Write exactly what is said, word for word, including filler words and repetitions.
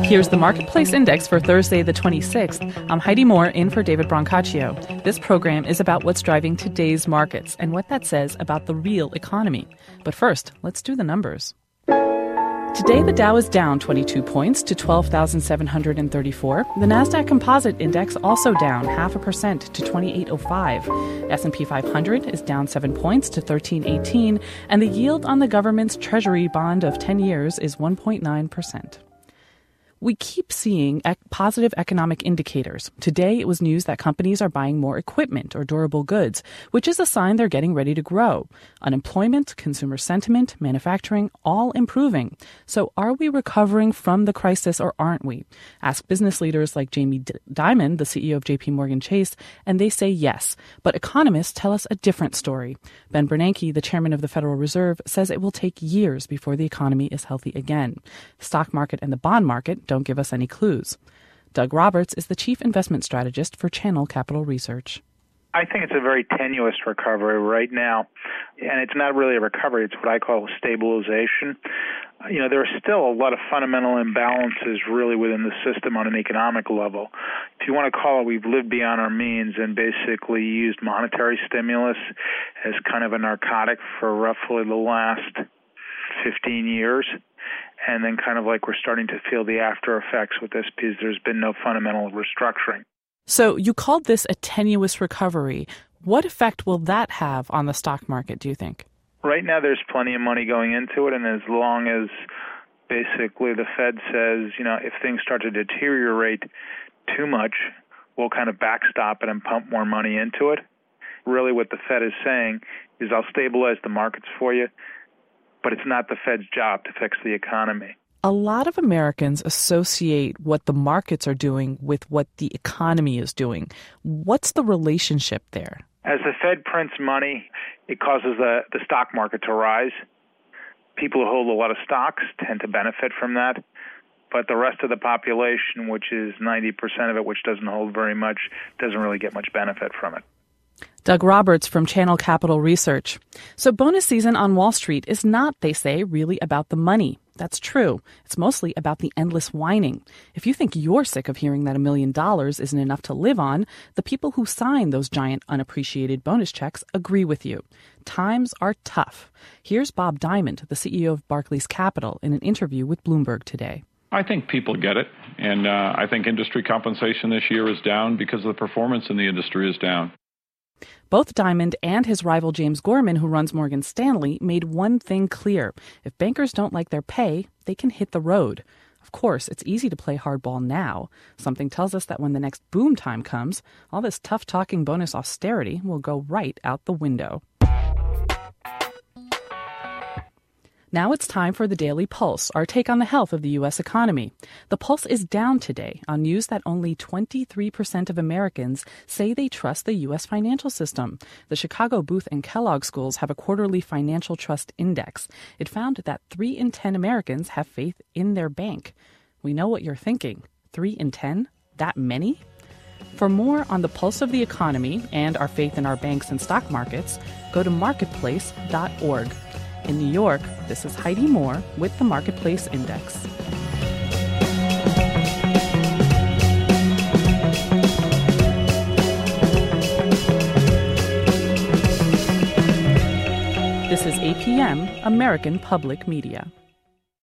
Here's the Marketplace Index for Thursday, the twenty-sixth. I'm Heidi Moore, in for David Brancaccio. This program is about what's driving today's markets and what that says about the real economy. But first, let's do the numbers. Today, the Dow is down twenty-two points to twelve thousand seven hundred thirty-four. The Nasdaq Composite Index also down half a percent to twenty-eight oh five. S and P five hundred is down seven points to thirteen eighteen, and the yield on the government's Treasury bond of ten years is one point nine percent. We keep seeing ec- positive economic indicators. Today, it was news that companies are buying more equipment or durable goods, which is a sign they're getting ready to grow. Unemployment, consumer sentiment, manufacturing, all improving. So are we recovering from the crisis or aren't we? Ask business leaders like Jamie D- Dimon, the C E O of J P Morgan Chase, and they say yes. But economists tell us a different story. Ben Bernanke, the chairman of the Federal Reserve, says it will take years before the economy is healthy again. The stock market and the bond market don't give us any clues. Doug Roberts is the chief investment strategist for Channel Capital Research. I think it's a very tenuous recovery right now, and it's not really a recovery. It's what I call stabilization. You know, there are still a lot of fundamental imbalances really within the system on an economic level. If you want to call it, we've lived beyond our means and basically used monetary stimulus as kind of a narcotic for roughly the last fifteen years. And then kind of like we're starting to feel the after effects with this because there's been no fundamental restructuring. So you called this a tenuous recovery. What effect will that have on the stock market, do you think? Right now there's plenty of money going into it, and as long as basically the Fed says, you know, if things start to deteriorate too much, we'll kind of backstop it and pump more money into it. Really what the Fed is saying is I'll stabilize the markets for you, but it's not the Fed's job to fix the economy. A lot of Americans associate what the markets are doing with what the economy is doing. What's the relationship there? As the Fed prints money, it causes the, the stock market to rise. People who hold a lot of stocks tend to benefit from that. But the rest of the population, which is ninety percent of it, which doesn't hold very much, doesn't really get much benefit from it. Doug Roberts from Channel Capital Research. So bonus season on Wall Street is not, they say, really about the money. That's true. It's mostly about the endless whining. If you think you're sick of hearing that a million dollars isn't enough to live on, the people who sign those giant unappreciated bonus checks agree with you. Times are tough. Here's Bob Diamond, the C E O of Barclays Capital, in an interview with Bloomberg today. I think people get it, and uh, I think industry compensation this year is down because the performance in the industry is down. Both Diamond and his rival James Gorman, who runs Morgan Stanley, made one thing clear. If bankers don't like their pay, they can hit the road. Of course, it's easy to play hardball now. Something tells us that when the next boom time comes, all this tough-talking bonus austerity will go right out the window. Now it's time for the Daily Pulse, our take on the health of the U S economy. The Pulse is down today on news that only twenty-three percent of Americans say they trust the U S financial system. The Chicago Booth and Kellogg schools have a quarterly financial trust index. It found that three in ten Americans have faith in their bank. We know what you're thinking. three in ten? That many? For more on the pulse of the economy and our faith in our banks and stock markets, go to marketplace dot org. In New York, this is Heidi Moore with the Marketplace Index. This is A P M, American Public Media.